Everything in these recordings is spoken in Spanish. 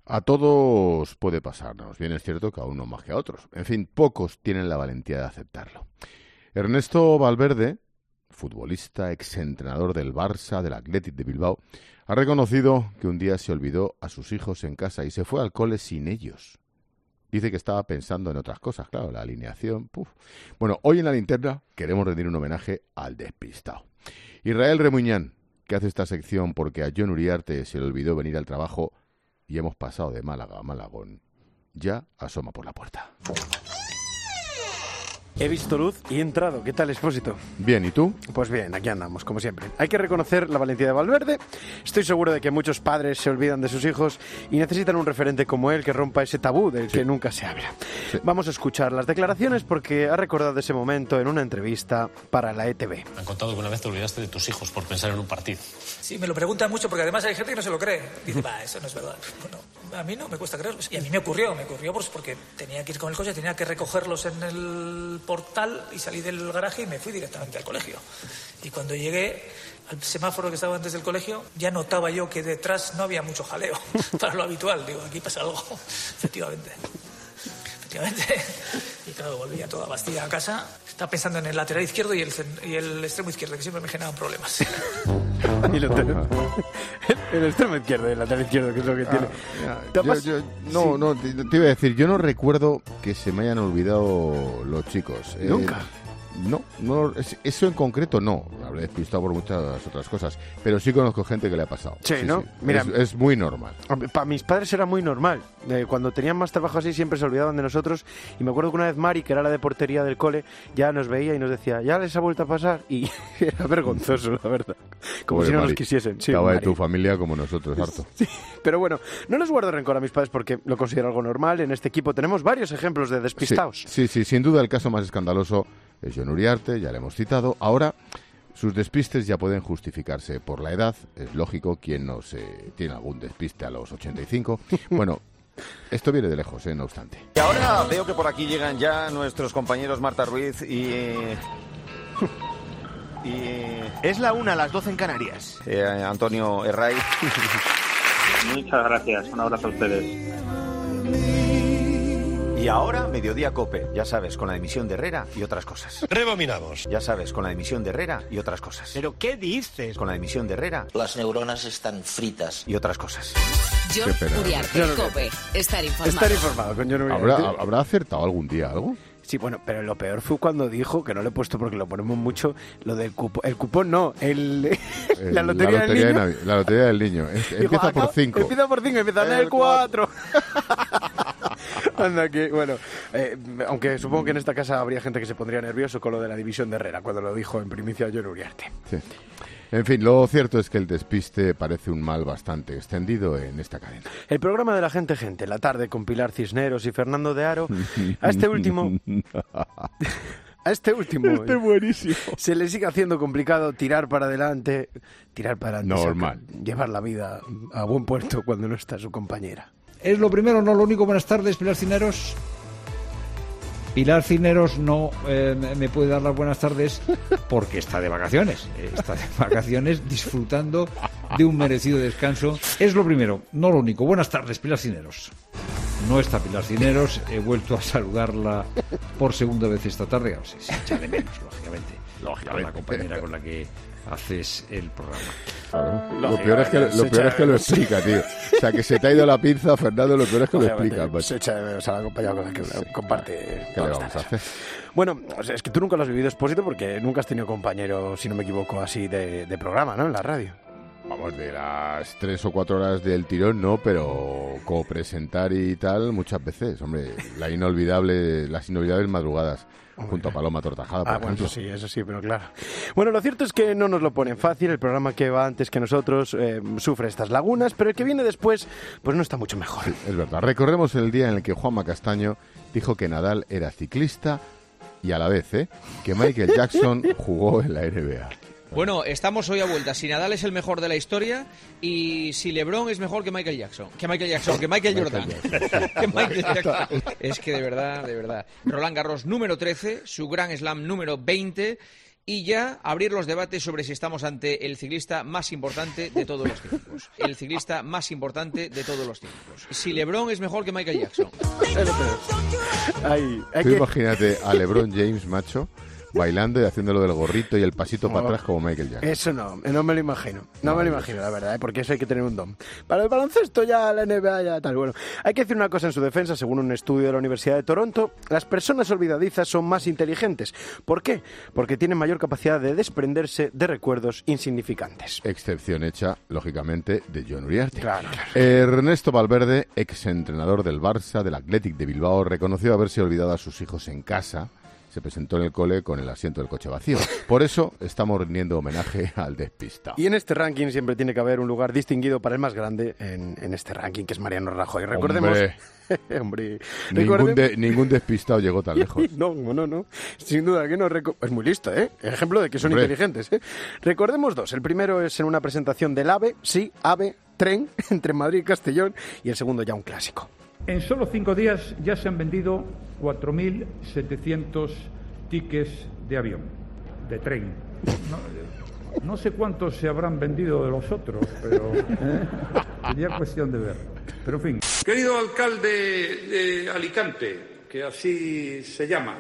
A todos puede pasarnos, bien es cierto que a unos más que a otros. En fin, pocos tienen la valentía de aceptarlo. Ernesto Valverde, futbolista, exentrenador del Barça, del Athletic de Bilbao, ha reconocido que un día se olvidó a sus hijos en casa y se fue al cole sin ellos. Dice que estaba pensando en otras cosas, claro, la alineación. Bueno, hoy en La Linterna queremos rendir un homenaje al despistado. Israel Remuñán, que hace esta sección porque a Jon Uriarte se le olvidó venir al trabajo y hemos pasado de Málaga a Malagón, ya asoma por la puerta. He visto luz y he entrado. ¿Qué tal, Expósito? Bien, ¿y tú? Pues bien, aquí andamos, como siempre. Hay que reconocer la valentía de Valverde. Estoy seguro de que muchos padres se olvidan de sus hijos y necesitan un referente como él que rompa ese tabú del que nunca se habla. Sí. Vamos a escuchar las declaraciones porque ha recordado ese momento en una entrevista para la ETV. Me han contado que una vez te olvidaste de tus hijos por pensar en un partido. Sí, me lo preguntan mucho porque además hay gente que no se lo cree. Dice, eso no es verdad. Bueno, a mí no me cuesta creerlo. Y a mí me ocurrió pues porque tenía que ir con el coche, tenía que recogerlos en el portal y salí del garaje y me fui directamente al colegio. Y cuando llegué al semáforo que estaba antes del colegio, ya notaba yo que detrás no había mucho jaleo para lo habitual. Digo, aquí pasa algo. Efectivamente. Y claro, volví a toda Bastilla a casa. Estaba pensando en el lateral izquierdo y el extremo izquierdo, que siempre me generaban problemas. El extremo izquierdo y el lateral izquierdo, que es lo que tiene. No, te iba a decir, yo no recuerdo que se me hayan olvidado los chicos. ¿Nunca? No, eso en concreto no. Habré despistado por muchas otras cosas, pero sí conozco gente que le ha pasado. Sí, ¿no? Sí. Mira, es muy normal. Para mis padres era muy normal. Cuando tenían más trabajo así siempre se olvidaban de nosotros. Y me acuerdo que una vez Mari, que era la de portería del cole, ya nos veía y nos decía, ya les ha vuelto a pasar. Y era vergonzoso, la verdad. Como si no nos quisiesen. Sí, acaba de tu familia como nosotros, harto. Sí, pero bueno, no les guardo rencor a mis padres porque lo considero algo normal. En este equipo tenemos varios ejemplos de despistados. Sí, sin duda el caso más escandaloso es Jon Uriarte, ya le hemos citado. Ahora, sus despistes ya pueden justificarse por la edad. Es lógico, quien no tiene algún despiste a los 85. Bueno, esto viene de lejos, no obstante. Y ahora veo que por aquí llegan ya nuestros compañeros Marta Ruiz y... Es la 1, las 12 en Canarias. Antonio Herray. Muchas gracias, un abrazo a ustedes. Y ahora, Mediodía Cope, ya sabes, con la emisión de Herrera y otras cosas. Rebominamos. Ya sabes, con la emisión de Herrera y otras cosas. ¿Pero qué dices? Con la emisión de Herrera. Las neuronas están fritas. Y otras cosas. Jon Uriarte, Cope, estar informado. Estar informado con Jon Uriarte. ¿Habrá acertado algún día algo? Sí, bueno, pero lo peor fue cuando dijo, que no lo he puesto porque lo ponemos mucho, lo del cupón. El cupón no, la lotería del niño. La lotería del niño. Empieza por 5. Empieza por 5, empieza en el 4. Anda, que bueno, aunque supongo que en esta casa habría gente que se pondría nervioso con lo de la división de Herrera, cuando lo dijo en primicia Jon Uriarte. Sí. En fin, lo cierto es que el despiste parece un mal bastante extendido en esta cadena. El programa de La Gente, la tarde con Pilar Cisneros y Fernando de Aro, a este último buenísimo. Se le sigue haciendo complicado tirar para adelante, normal. Llevar la vida a buen puerto cuando no está su compañera. Es lo primero, no lo único. Buenas tardes, Pilar Cisneros. Pilar Cisneros no me puede dar las buenas tardes porque está de vacaciones. Está de vacaciones disfrutando de un merecido descanso. Es lo primero, no lo único. Buenas tardes, Pilar Cisneros. No está Pilar Cisneros. He vuelto a saludarla por segunda vez esta tarde. Se echa de menos, lógicamente. La compañera con la que haces el programa. Claro. Lo peor es que lo explica, tío. O sea, que se te ha ido la pinza, Fernando, lo peor es que lo explica. Se echa de menos a la compañera con la que comparte. ¿Qué le vamos a hacer? Bueno, o sea, es que tú nunca lo has vivido, Expósito, porque nunca has tenido compañero, si no me equivoco, así de programa, ¿no? En la radio. Vamos, de las 3 o 4 horas del tirón, no, pero co-presentar y tal, muchas veces. Hombre, las inolvidables madrugadas. Junto a Paloma Tortajada, por ejemplo. Bueno, eso sí, pero claro. Bueno, lo cierto es que no nos lo ponen fácil. El programa que va antes que nosotros sufre estas lagunas, pero el que viene después, pues no está mucho mejor. Sí, es verdad. Recorremos el día en el que Juanma Castaño dijo que Nadal era ciclista y a la vez, que Michael Jackson jugó en la NBA. Bueno, estamos hoy a vuelta. Si Nadal es el mejor de la historia y si LeBron es mejor que Michael Jackson. Que Michael Jordan. Que Michael Jackson. Es que de verdad. Roland Garros número 13, su Grand Slam número 20 y ya abrir los debates sobre si estamos ante el ciclista más importante de todos los tiempos. El ciclista más importante de todos los tiempos. Si LeBron es mejor que Michael Jackson. Tú imagínate a LeBron James, macho, bailando y haciéndolo del gorrito y el pasito para atrás como Michael Jackson. Eso no me lo imagino. No me lo imagino, la verdad, porque eso hay que tener un don. Para el baloncesto ya, la NBA ya tal. Bueno, hay que decir una cosa en su defensa. Según un estudio de la Universidad de Toronto, las personas olvidadizas son más inteligentes. ¿Por qué? Porque tienen mayor capacidad de desprenderse de recuerdos insignificantes. Excepción hecha, lógicamente, de Jon Uriarte. Claro. Ernesto Valverde, exentrenador del Barça, del Athletic de Bilbao, reconoció haberse olvidado a sus hijos en casa. Se presentó en el cole con el asiento del coche vacío. Por eso estamos rindiendo homenaje al despistado. Y en este ranking siempre tiene que haber un lugar distinguido para el más grande en este ranking, que es Mariano Rajoy. Recordemos... Hombre. Ningún despistado llegó tan lejos. No. Sin duda que no. Es muy listo, ¿eh? Ejemplo de que son inteligentes, ¿eh? Recordemos dos. El primero es en una presentación del AVE, tren, entre Madrid y Castellón, y el segundo ya un clásico. En solo 5 días ya se han vendido 4.700 tickets de avión, de tren. No sé cuántos se habrán vendido de los otros, pero sería cuestión de ver. Pero en fin. Querido alcalde de Alicante, que así se llama.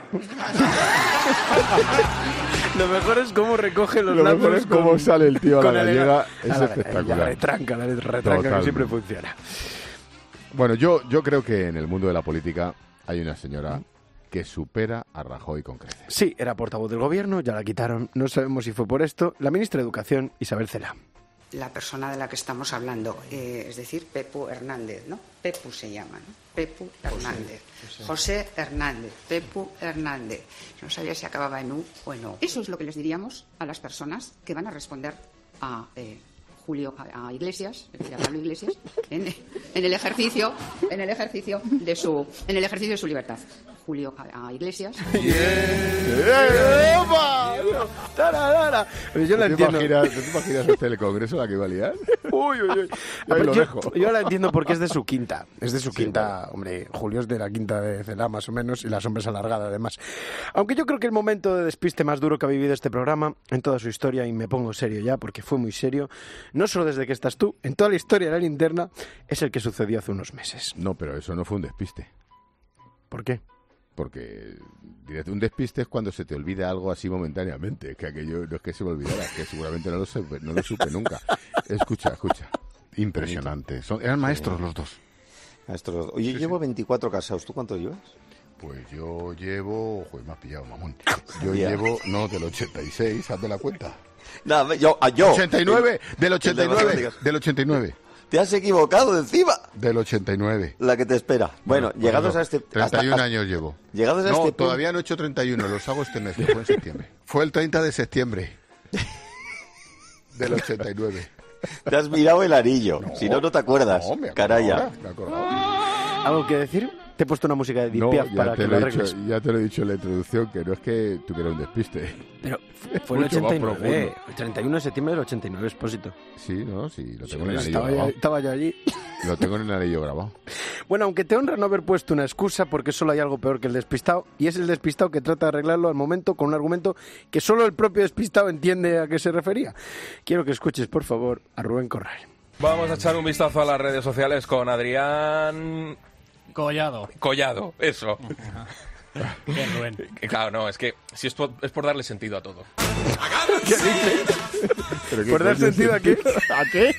Lo mejor es cómo recoge los Lo mejor es cómo sale el tío a la gallega. Es espectacular. La retranca que siempre funciona. Bueno, yo creo que en el mundo de la política hay una señora que supera a Rajoy con creces. Sí, era portavoz del gobierno, ya la quitaron, no sabemos si fue por esto. La ministra de Educación, Isabel Celaá. La persona de la que estamos hablando, es decir, Pepu Hernández, ¿no? Pepu se llama, ¿no? Pepu Hernández. José Hernández, Pepu Hernández. No sabía si acababa en U o en O. Eso es lo que les diríamos a las personas que van a responder a a Iglesias, es decir, a Pablo Iglesias, en el ejercicio de su libertad. Julio a Iglesias. Yo la entiendo. ¿Te imaginas hasta el Congreso la que iba a liar? Uy. Yo la entiendo porque es de su quinta. Es de su quinta, hombre. Julio es de la quinta de Celaá, más o menos, y la sombra es alargada, además. Aunque yo creo que el momento de despiste más duro que ha vivido este programa en toda su historia, y me pongo serio ya, porque fue muy serio, no solo desde que estás tú, en toda la historia de la linterna, es el que sucedió hace unos meses. No, pero eso no fue un despiste. ¿Por qué? Porque un despiste es cuando se te olvida algo así momentáneamente, que aquello no es que se me olvidara, que seguramente no lo supe nunca. Escucha. Impresionante. Eran maestros los dos. Maestros. Oye, yo llevo 24 casados. ¿Tú cuánto llevas? Pues yo llevo... Joder, me has pillado, mamón. Yo llevo... No, del 86, hazte la cuenta. No, yo... 89, del 89. Te has equivocado encima. Del 89. La que te espera. Bueno, llegados a este... 31 años llevo. Llegados a este punto... todavía no he hecho 31, los hago este mes, que fue en septiembre. Fue el 30 de septiembre del 89. Te has mirado el anillo, si no te acuerdas. No, me acordaba. ¿Algo que decir? Te he puesto una música de Deep Piaf para que lo arregles. Ya te lo he dicho en la introducción, que no es que tuviera un despiste. Pero fue el 89, el 31 de septiembre del 89, Expósito. Sí, lo tengo en el anillo grabado. Estaba yo allí. Lo tengo en el anillo grabado. Bueno, aunque te honra no haber puesto una excusa, porque solo hay algo peor que el despistado, y es el despistado que trata de arreglarlo al momento con un argumento que solo el propio despistado entiende a qué se refería. Quiero que escuches, por favor, a Rubén Corral. Vamos a echar un vistazo a las redes sociales con Adrián... Collado, eso. Bien, Rubén. Claro, no, es que si es por darle sentido a todo. ¿Qué dices? ¿Por dar sentido a qué? ¿A qué?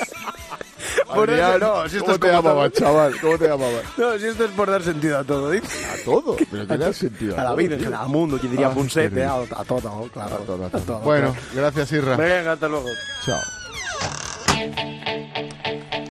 No, si esto ¿Cómo te llamabas, chaval? ¿Cómo te llamabas? No, si esto es por dar sentido a todo, ¿eh? ¿A todo? ¿Pero qué da sentido? A la vida, al mundo, quien diría Punset, a todo, claro. A todo. Bueno, gracias, Irra. Venga, hasta luego. Chao.